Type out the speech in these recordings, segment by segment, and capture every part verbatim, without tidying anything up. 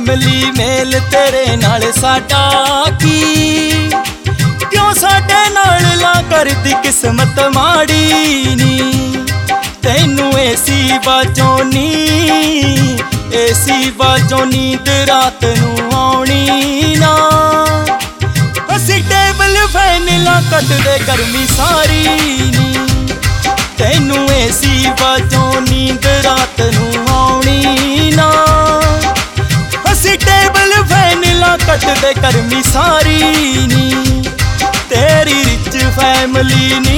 family mail तेरे नाल साडा की क्यों साडे नाल ला करदी किस्मत माड़ी नी तैनू एसी बाजों नी एसी बाजों नींद रात नू आउणी ना असी टेबल फैन ला कटदे गर्मी सारी नी तैनू एसी बाजों नींद रात नू आउणी ना असी टेबल फैन ला कटदे गर्मी सारी नी तेरी रिच फैमिली नी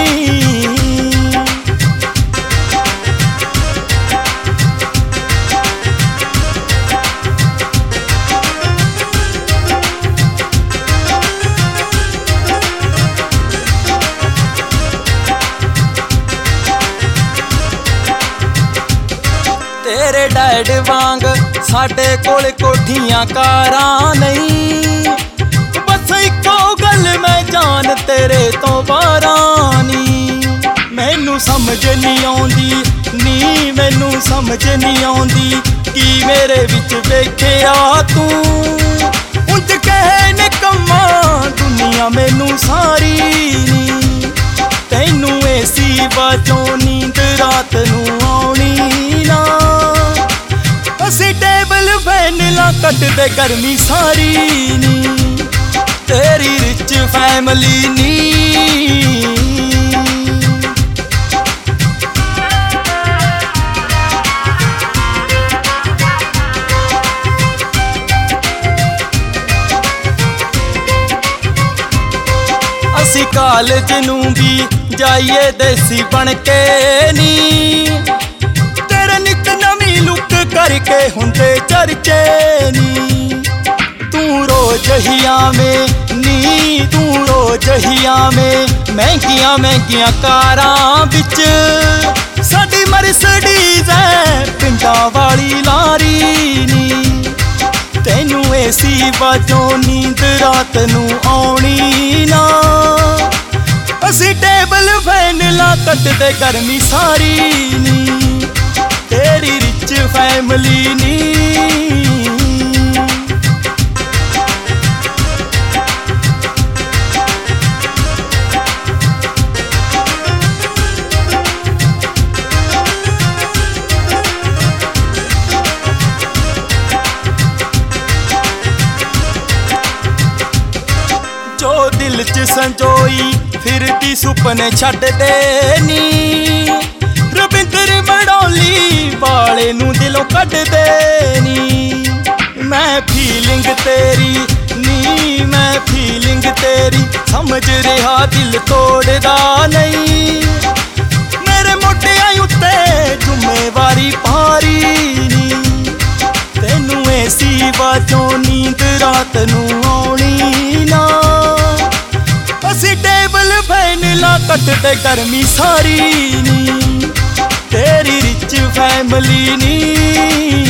तेरे डैड वांग साडे कोल कोठियां कारां नहीं बस इको गल मैं जान तेरे तो बारां नी मैनू समझ नहीं आउंदी नी मैनू समझ नहीं आउंदी कि मेरे विच वेखिया तू उंज कहे निकम्मा दुनिया मैनू सारी नी तैनू एसी बाजों नींद रात नू आउणी ना असी टेबल फैन ला कटदे गर्मी सारी नी तेरी रिच फैमिली नी असी कॉलेज नू भी जाइए देसी बन के नी तेरे नित नवी लुक करके हुंदे चर्चे नी तू रोज ही आवें नी तू रोज ही आवें महंगिया महंगिया कारां विच साडी मर्सिडीज है पिंडा वाली लारी नी तैनू एसी बाजों नींद रात नू आउणी ना असी टेबल फैन ला कटदे गर्मी सारी नी तेरी रिच फैमिली नी जो दिल च संजोई फिरदी सुपने छड्ड दे नी रविंदर मड़ौली वाले नू दिलों कढ दे नी मैं फीलिंग तेरी नी मैं फीलिंग तेरी समझ रहा दिल तोड़दा नहीं मेरे मोटियां उत्ते जुम्मेवारी भारी नी तैनू एसी बाजों नींद रात नू आउणी ना असी टेबल फैन ला कटदे गर्मी सारी नी तेरी रिच फैमिली नी